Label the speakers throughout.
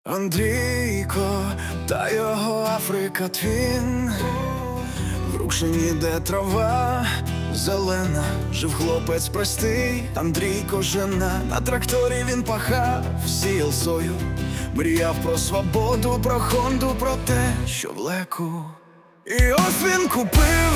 Speaker 1: Андрійко та його Африка Твін. В Рукшині, де трава зелена, жив хлопець простий. Андрійко жена, на тракторі він пахав, сіяв сою, мріяв про свободу, про Хонду, про те, що влеку. І ось він купив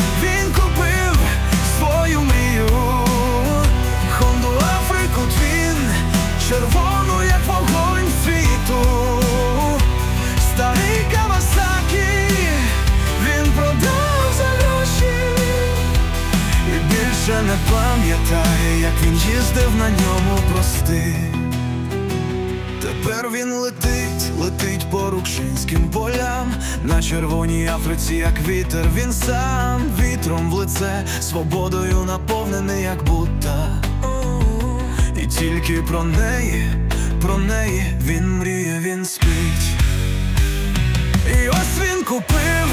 Speaker 1: свою мрію, Хонду Африку Твін, червону, як вогонь світу. Старий Кавасакі він продав за гроші і більше не пам'ятає, як він їздив на ньому простий. Тепер він летить по рукшинським полям, на червоній Африці, як вітер, він сам вітром в лице, свободою наповнений, як Будда. І тільки про неї він мріє, він спить. І ось він купив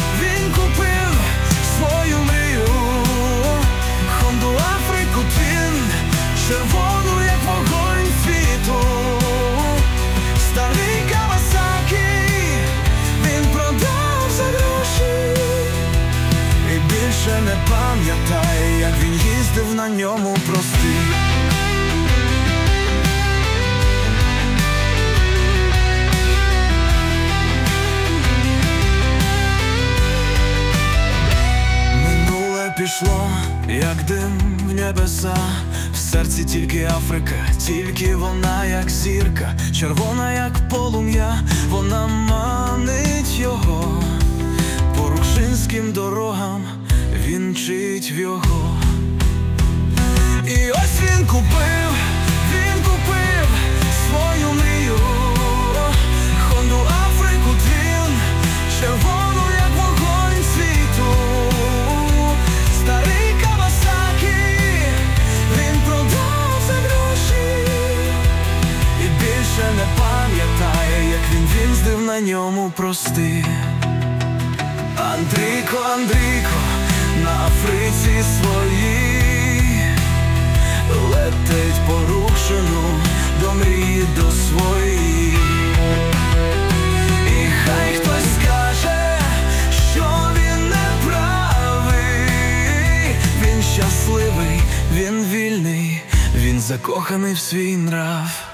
Speaker 1: свою мрію, Хонду Африку Твін, червону, як вогонь світу. Старий Кавасакі він продав за гроші і більше не пам'ятає, як він їздив на ньому простий. Пішло, як дим в небеса, в серці тільки Африка, тільки вона, як зірка, червона, як полум'я, вона манить його. По рукшинським дорогам він мчить в його. І ось він купив свою мрію, Хонду Африку Твін, червону, як вогонь світу. Старий Кавасакі він продав за гроші і більше не пам'ятає, як він їздив на ньому простий. Андрійко, на Африці своїй летить по Рукшину до мрії, до своїх. І хай хтось скаже, що він не правий, він щасливий, він вільний, він закоханий в свій нрав.